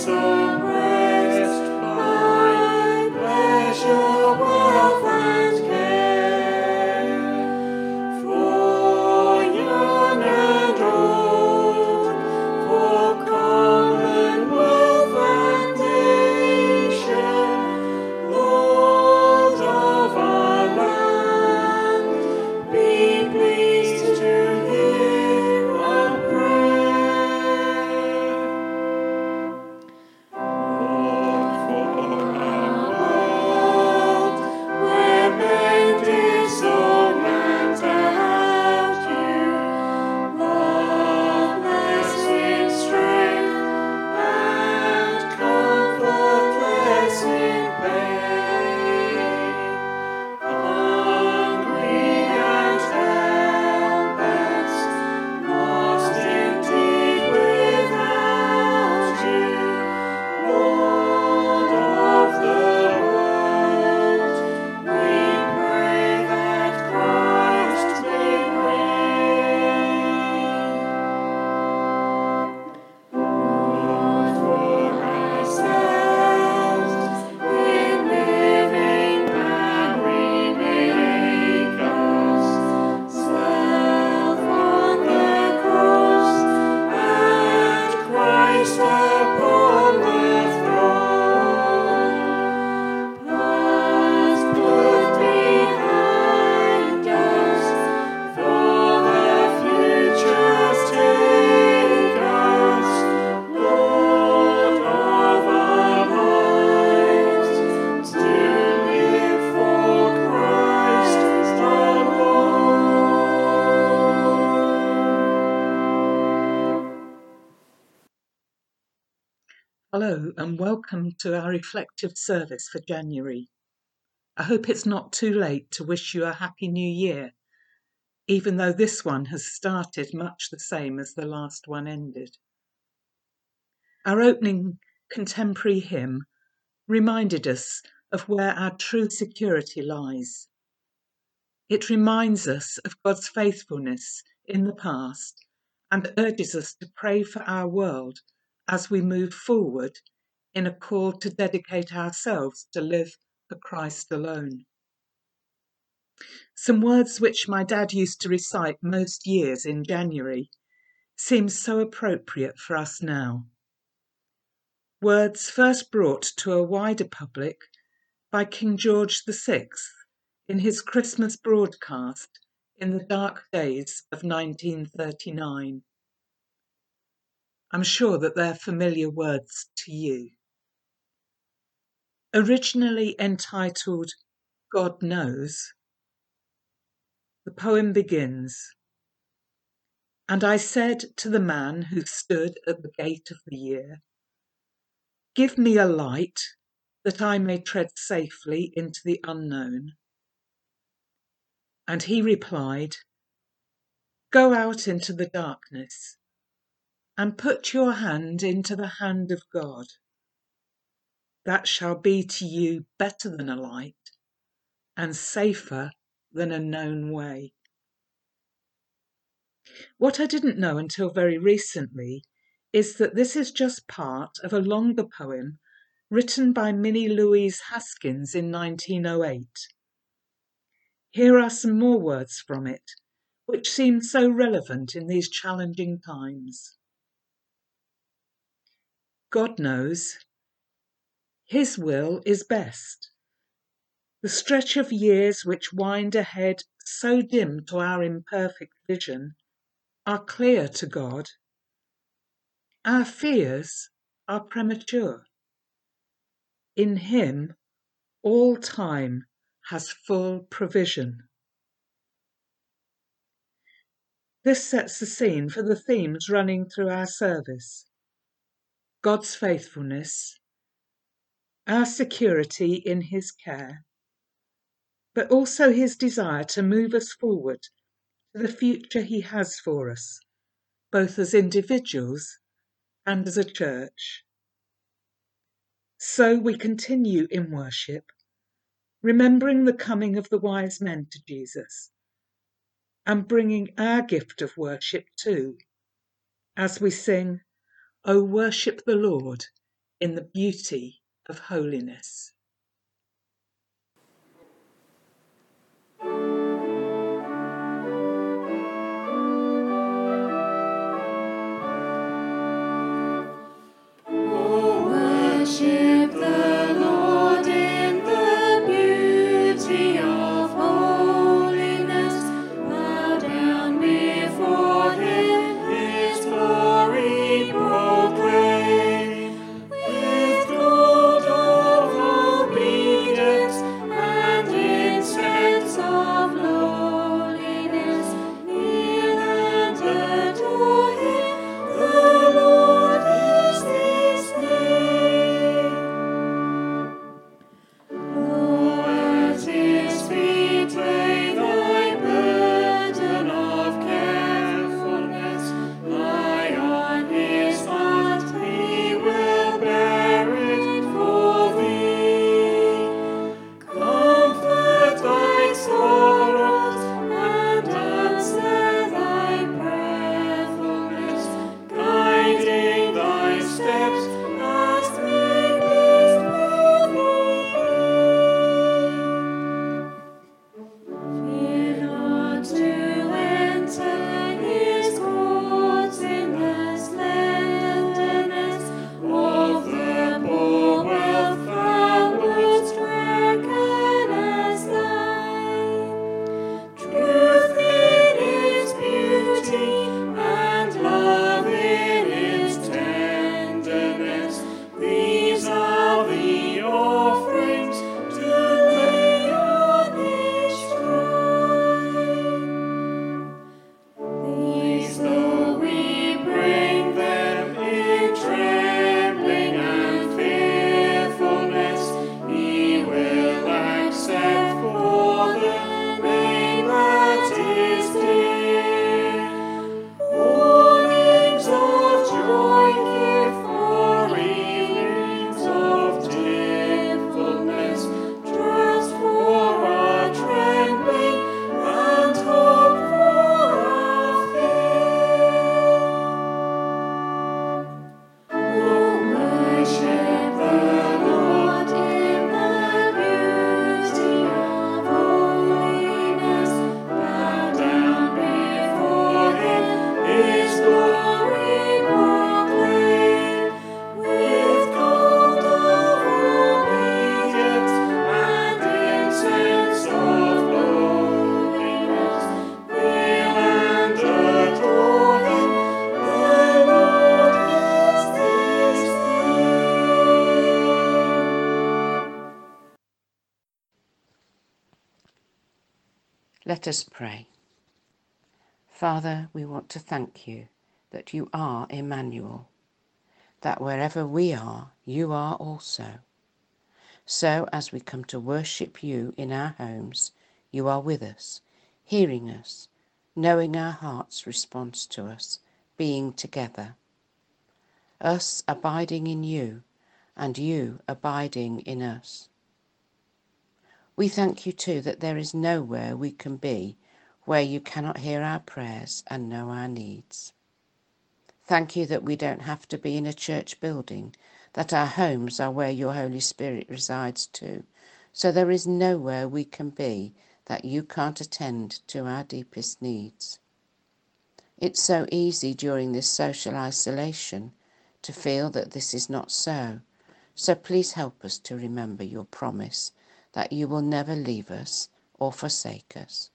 oppressed by pleasure, wealth, and care. For young and old, for commonwealth and nation, Lord of our land, be pleased to hear our prayer. Lord, for our world, where men disown and doubt you, love blessed strength and comfortless in pain. Hungry and helpless, lost indeed without you, Lord of the world, we pray that Christ may reign. Lord, for ourselves, in living man remake us, self on the cross, and Christ upon the throne. Past put behind us, for the future's take us, Lord of our lives, to live for Christ our Lord. Hello and welcome to our reflective service for January. I hope it's not too late to wish you a happy new year, even though this one has started much the same as the last one ended. Our opening contemporary hymn reminded us of where our true security lies. It reminds us of God's faithfulness in the past and urges us to pray for our world as we move forward in a call to dedicate ourselves to live for Christ alone. Some words which my dad used to recite most years in January seem so appropriate for us now. Words first brought to a wider public by King George VI in his Christmas broadcast in the dark days of 1939. I'm sure that they're familiar words to you. Originally entitled God Knows, the poem begins, "And I said to the man who stood at the gate of the year, 'Give me a light that I may tread safely into the unknown.' And he replied, 'Go out into the darkness and put your hand into the hand of God. That shall be to you better than a light and safer than a known way.' What I didn't know until very recently is that this is just part of a longer poem written by Minnie Louise Haskins in 1908. Here are some more words from it, which seem so relevant in these challenging times. God knows. His will is best. The stretch of years which wind ahead so dim to our imperfect vision are clear to God. Our fears are premature. In Him, all time has full provision." This sets the scene for the themes running through our service: God's faithfulness, our security in His care, but also His desire to move us forward to the future He has for us, both as individuals and as a church. So we continue in worship, remembering the coming of the wise men to Jesus, and bringing our gift of worship too, as we sing, "O worship the Lord in the beauty of holiness. Worship the Lord in the beauty of holiness. Bow down before Him, His glory proclaim. With gold of obedience and incense of lowliness, kneel and adore Him. The Lord is His name. Lo, at His feet lay thy burden of carefulness. Lie on His heart, He will bear it for thee. Comfort thy sorrows and answer thy prayerfulness, guiding thy steps as may best before thee. Fear not to enter His courts in the slenderness of the poor wealth thou wouldst reckon as thine. Truth in its beauty and love in its tenderness, these are the offerings to lay on His shrine. These though we bring them in trembling and fearfulness, He will accept for the name that is dear. Mornings of joy give for evenings of tearfulness, trust for our trembling and hope for our fear. Worship the Lord in the beauty of holiness. Bow down before Him, His glory proclaim. With gold of obedience and incense of lowliness, kneel and adore Him. The Lord is this name. Let us pray. Father, we want to thank you that you are Emmanuel, that wherever we are, you are also. So as we come to worship you in our homes, you are with us, hearing us, knowing our heart's response to us, being together. Us abiding in you, and you abiding in us. We thank you too that there is nowhere we can be where you cannot hear our prayers and know our needs. Thank you that we don't have to be in a church building, that our homes are where your Holy Spirit resides too. So there is nowhere we can be that you can't attend to our deepest needs. It's so easy during this social isolation to feel that this is not so. So please help us to remember your promise that you will never leave us or forsake us.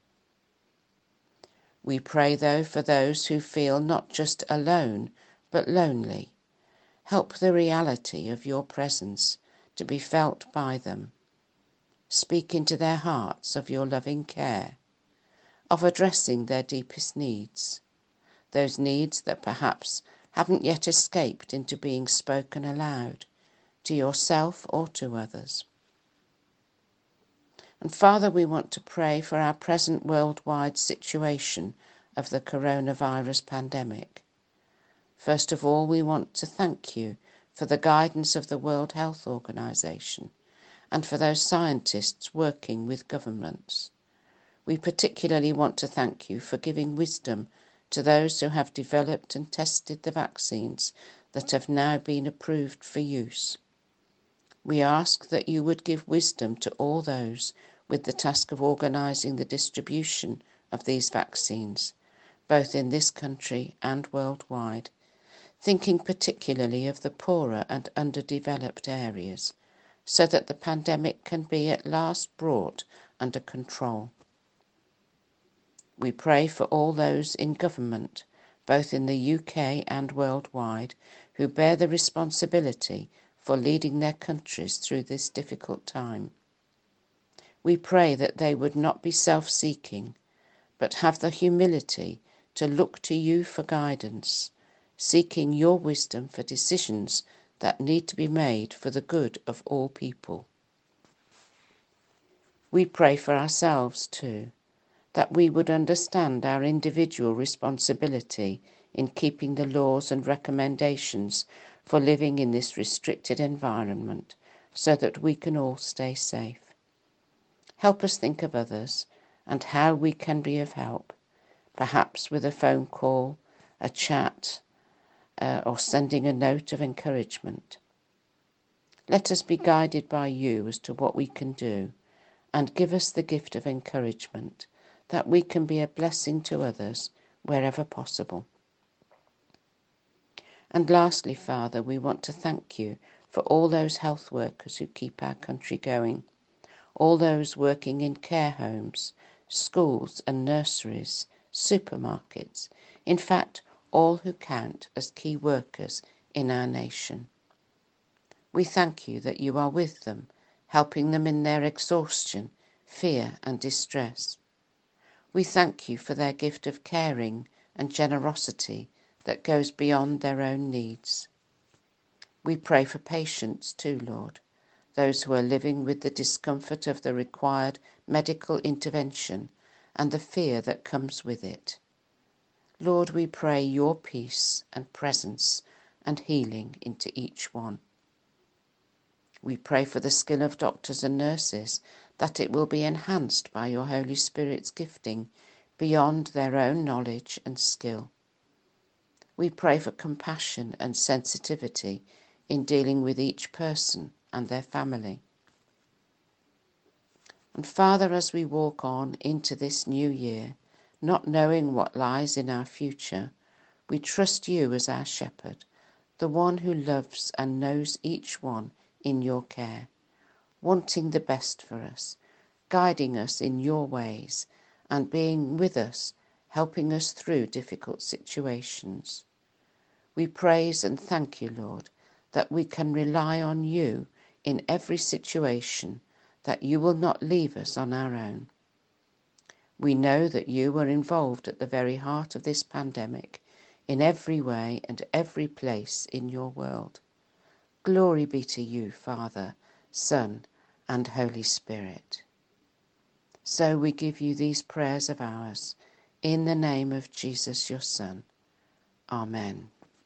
We pray, though, for those who feel not just alone, but lonely. Help the reality of your presence to be felt by them. Speak into their hearts of your loving care, of addressing their deepest needs, those needs that perhaps haven't yet escaped into being spoken aloud, to yourself or to others. And Father, we want to pray for our present worldwide situation of the coronavirus pandemic. First of all, we want to thank you for the guidance of the World Health Organization and for those scientists working with governments. We particularly want to thank you for giving wisdom to those who have developed and tested the vaccines that have now been approved for use. We ask that you would give wisdom to all those with the task of organising the distribution of these vaccines, both in this country and worldwide, thinking particularly of the poorer and underdeveloped areas, so that the pandemic can be at last brought under control. We pray for all those in government, both in the UK and worldwide, who bear the responsibility for leading their countries through this difficult time. We pray that they would not be self-seeking, but have the humility to look to you for guidance, seeking your wisdom for decisions that need to be made for the good of all people. We pray for ourselves too, that we would understand our individual responsibility in keeping the laws and recommendations for living in this restricted environment so that we can all stay safe. Help us think of others and how we can be of help, perhaps with a phone call, a chat, or sending a note of encouragement. Let us be guided by you as to what we can do, and give us the gift of encouragement, that we can be a blessing to others wherever possible. And lastly, Father, we want to thank you for all those health workers who keep our country going, all those working in care homes, schools and nurseries, supermarkets, in fact, all who count as key workers in our nation. We thank you that you are with them, helping them in their exhaustion, fear and distress. We thank you for their gift of caring and generosity that goes beyond their own needs. We pray for patients too, Lord, those who are living with the discomfort of the required medical intervention and the fear that comes with it. Lord, we pray your peace and presence and healing into each one. We pray for the skill of doctors and nurses, that it will be enhanced by your Holy Spirit's gifting beyond their own knowledge and skill. We pray for compassion and sensitivity in dealing with each person and their family. And Father, as we walk on into this new year, not knowing what lies in our future, we trust you as our shepherd, the one who loves and knows each one in your care, wanting the best for us, guiding us in your ways, and being with us, helping us through difficult situations. We praise and thank you, Lord, that we can rely on you in every situation, that you will not leave us on our own. We know that you were involved at the very heart of this pandemic, in every way and every place in your world. Glory be to you, Father, Son, and Holy Spirit. So we give you these prayers of ours, in the name of Jesus, your Son. Amen.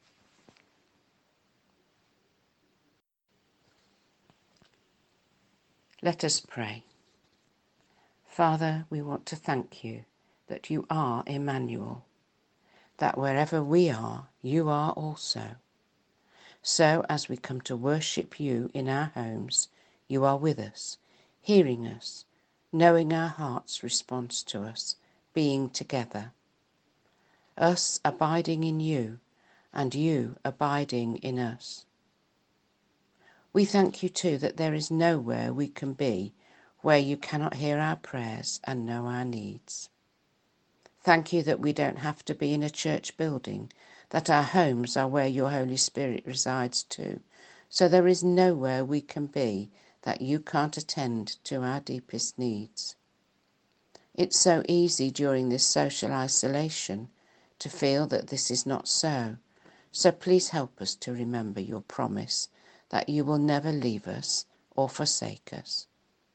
Let us pray. Father, we want to thank you that you are Emmanuel, that wherever we are, you are also. So as we come to worship you in our homes, you are with us, hearing us, knowing our heart's response to us, being together. Us abiding in you, and you abiding in us. We thank you too that there is nowhere we can be where you cannot hear our prayers and know our needs. Thank you that we don't have to be in a church building, that our homes are where your Holy Spirit resides too, so there is nowhere we can be that you can't attend to our deepest needs. It's so easy during this social isolation to feel that this is not so, so please help us to remember your promise that you will never leave us or forsake us.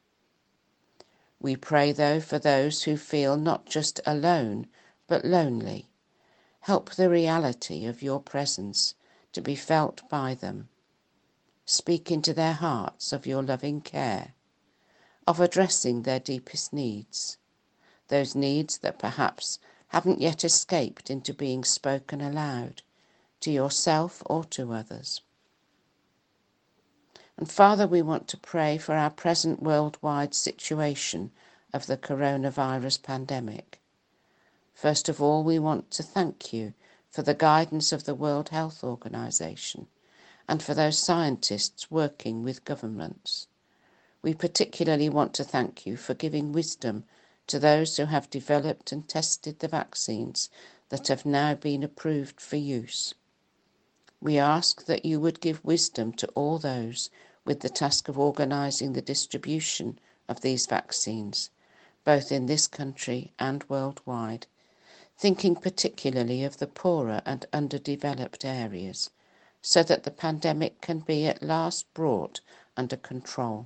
We pray, though, for those who feel not just alone, but lonely. Help the reality of your presence to be felt by them. Speak into their hearts of your loving care, of addressing their deepest needs, those needs that perhaps haven't yet escaped into being spoken aloud, to yourself or to others. And Father, we want to pray for our present worldwide situation of the coronavirus pandemic. First of all, we want to thank you for the guidance of the World Health Organization and for those scientists working with governments. We particularly want to thank you for giving wisdom to those who have developed and tested the vaccines that have now been approved for use. We ask that you would give wisdom to all those with the task of organising the distribution of these vaccines, both in this country and worldwide, thinking particularly of the poorer and underdeveloped areas, so that the pandemic can be at last brought under control.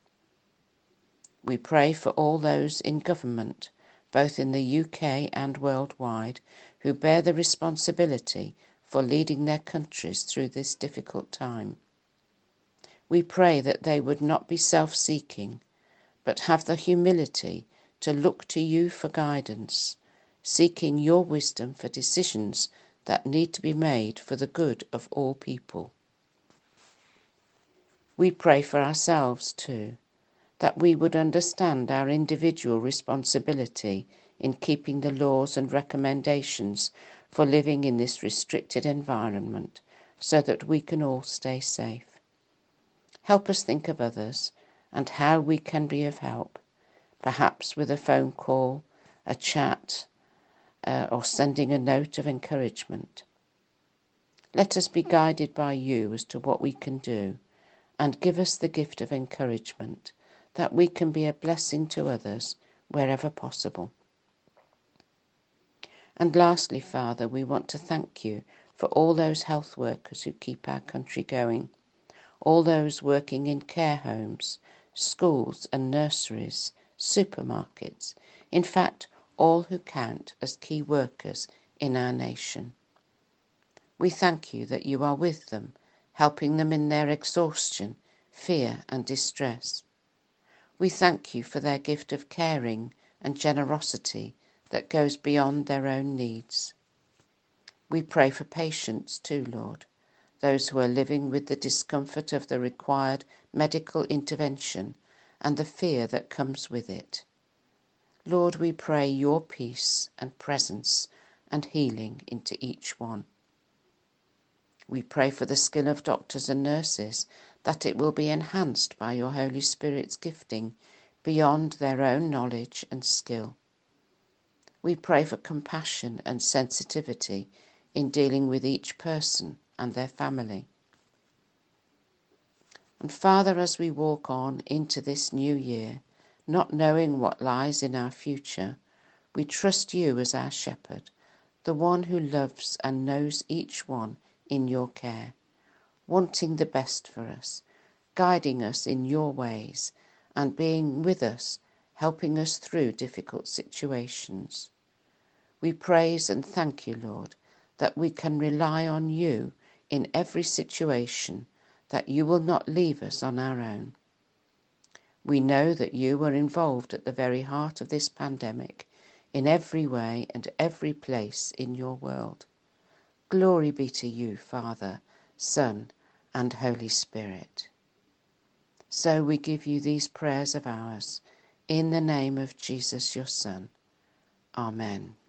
We pray for all those in government, both in the UK and worldwide, who bear the responsibility for leading their countries through this difficult time. We pray that they would not be self-seeking, but have the humility to look to you for guidance, seeking your wisdom for decisions that need to be made for the good of all people. We pray for ourselves too, that we would understand our individual responsibility in keeping the laws and recommendations for living in this restricted environment so that we can all stay safe. Help us think of others and how we can be of help, perhaps with a phone call, a chat, or sending a note of encouragement. Let us be guided by you as to what we can do, and give us the gift of encouragement, that we can be a blessing to others wherever possible. And lastly, Father, we want to thank you for all those health workers who keep our country going, all those working in care homes, schools and nurseries, supermarkets, in fact, all who count as key workers in our nation. We thank you that you are with them, helping them in their exhaustion, fear and distress. We thank you for their gift of caring and generosity that goes beyond their own needs. We pray for patients too, Lord, those who are living with the discomfort of the required medical intervention and the fear that comes with it. Lord, we pray your peace and presence and healing into each one. We pray for the skill of doctors and nurses, that it will be enhanced by your Holy Spirit's gifting beyond their own knowledge and skill. We pray for compassion and sensitivity in dealing with each person and their family. And Father, as we walk on into this new year, not knowing what lies in our future, we trust you as our shepherd, the one who loves and knows each one in your care, wanting the best for us, guiding us in your ways, and being with us, helping us through difficult situations. We praise and thank you, Lord, that we can rely on you in every situation, that you will not leave us on our own. We know that you were involved at the very heart of this pandemic, in every way and every place in your world. Glory be to you, Father, Son, and Holy Spirit. So we give you these prayers of ours, in the name of Jesus, your Son. Amen.